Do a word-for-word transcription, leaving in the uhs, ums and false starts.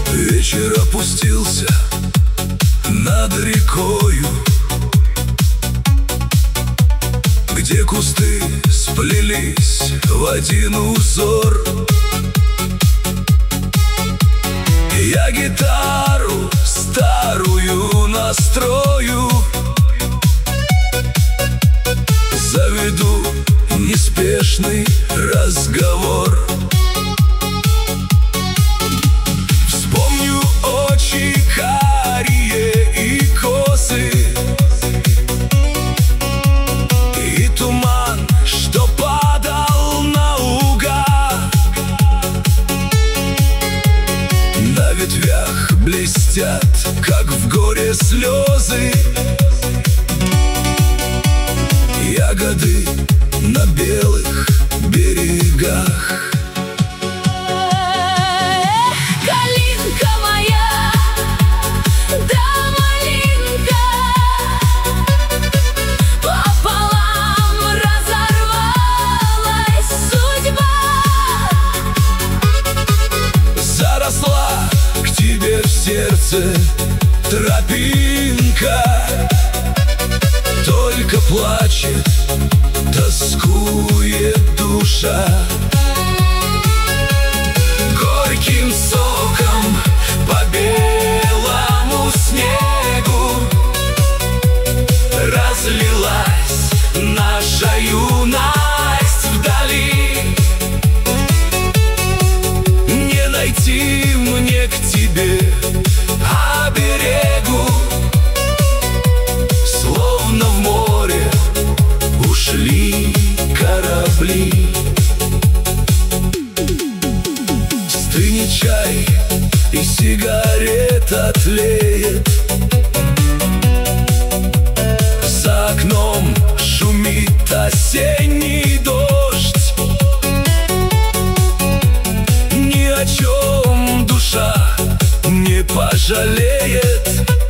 Вечер опустился над рекою, где кусты сплелись в один узор. Я гитару старую настрою, заведу неспешный разговор. Вспомню очи карие и косы, и туман, что падал наугад. На ветвях блестят, как в горе, слезы, ягоды на белых берегах. Калинка моя, да малинка, пополам разорвалась судьба. Заросла к тебе в сердце тропинка, только плачет, тоскует душа. Горьким соком по белому снегу разлилась наша юность вдали. Не найти мне к тебе оберегу, словно в море ушли корабли. Стынет чай, и сигарета тлеет, за окном шумит осенний дождь. Ни о чем душа не пожалеет,